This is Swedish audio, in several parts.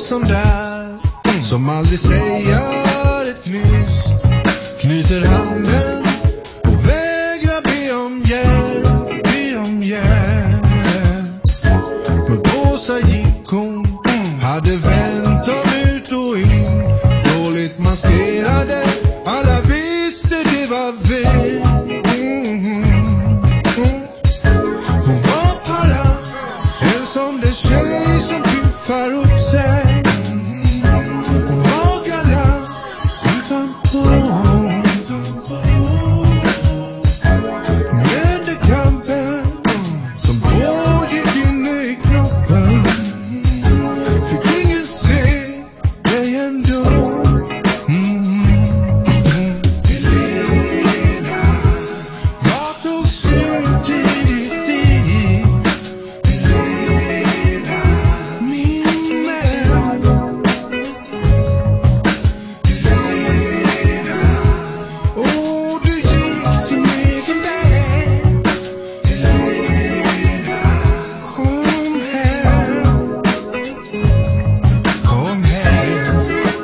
sån där som aldrig säger ett nyss, knyter handen och vägrar be om hjälp, be om hjälp. Men då så gick hon, hade vänt dem ut och in, dåligt maskerade, alla visste det var vi. Hon var para, en sån där tjej som puffar upp sig. Hon var galant utanpå, med det kampen som pågick inne i kroppen. Fick ingen se dig ändå. Helena, jag tog slut i ditt liv. Helena, min vän. Helena, åh du gick din egen väg. Helena, kom hem. Kom hem.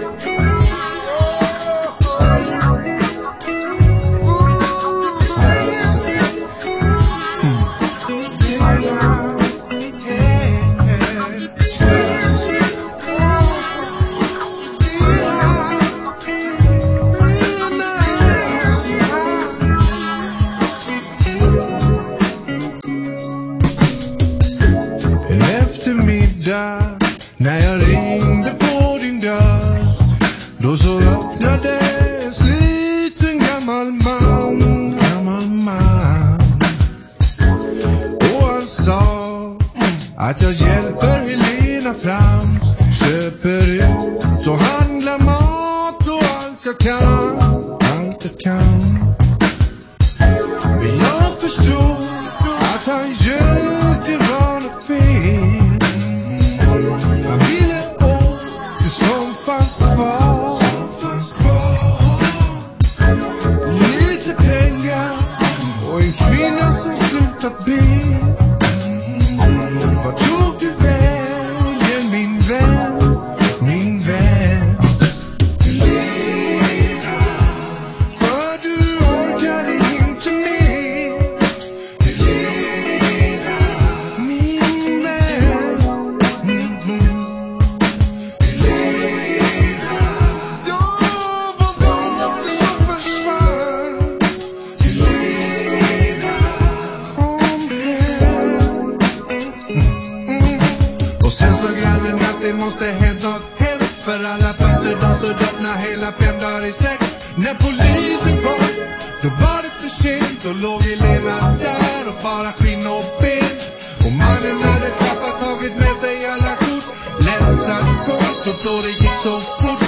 En eftermiddag när jag ringde på din dörr, då så öppnade en sliten gammal man. Och han sa att jag hjälper Helena fram, köper ut och handlar mat och allt jag kan, allt jag kan. Men jag förstod att han gör det var något fel. Han ville åt det som fanns kvar, lite pengar och en kvinna som slutat be. Vad tog du vägen min vän, min vän? Helena, för du orkade inte mer. Helena, min vän. Helena, jag var det som försvann. Helena, kom hem. Och sen så grannen att det måste hända något hemskt, för alla fönster de stod öppna hela 5 dagar i sträck. När polisen kom, då var det för sent. Då låg Helena där och bara skinn och ben. Och mannen hade tappat, tagit med sig alla kort, länsat kort, och då det gick så fort.